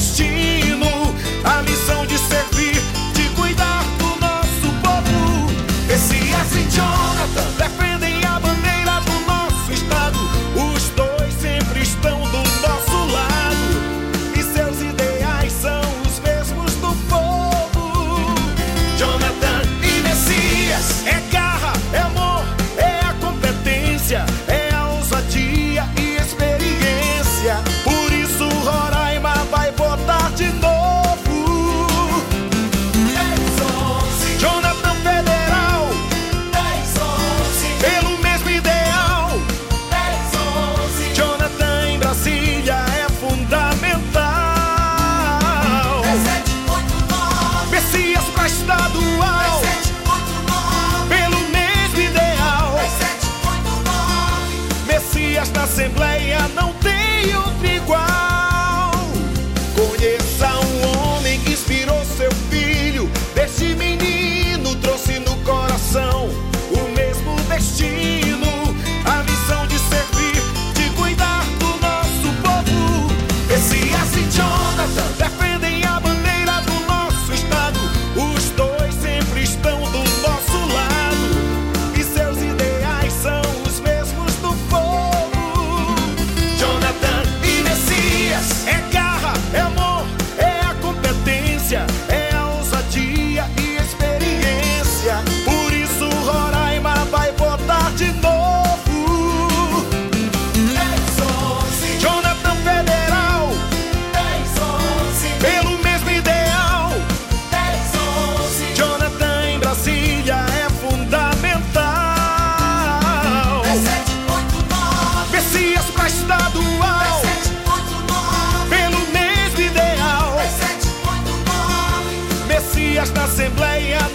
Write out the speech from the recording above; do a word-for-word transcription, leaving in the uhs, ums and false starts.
destino, a missão de servir, de cuidar do nosso povo. Messias e Jonathan defendem a bandeira do nosso estado. Os dois sempre estão do nosso lado e seus ideais são os mesmos do povo. Jonathan e Messias, é garra, é amor, é a competência, é a ousadia e experiência. Por isso Roraima vai votar de novo. dez, onze, Jonathan Federal, dez, onze, pelo mesmo ideal. dez, onze, Jonathan em Brasília é fundamental. dezessete, oito, nove, Messias pra estadual. dezessete, oito, nove, pelo mesmo ideal. dezessete, oito, nove, Messias na Assembleia não tem outro igual. Conheça um homem que inspirou seu filho. Deste menino trouxe no coração o mesmo destino, a missão de servir, de cuidar do nosso povo. Messias e Jonathan defendem a bandeira do nosso estado. Os dois sempre estão do nosso lado e seus ideais são os mesmos do povo. Jonathan e Messias, é garra, é amor, é a competência, é a ousadia e experiência. Por isso Roraima vai votar de novo. dez, onze, Jonathan Federal. dez, onze, pelo mesmo ideal. dez, onze, Jonathan em Brasília é fundamental. dezessete, oito, nove, Messias pra estadual. dezessete, oito, nove, pelo mesmo ideal. dezessete, oito, nove, Messias na Assembleia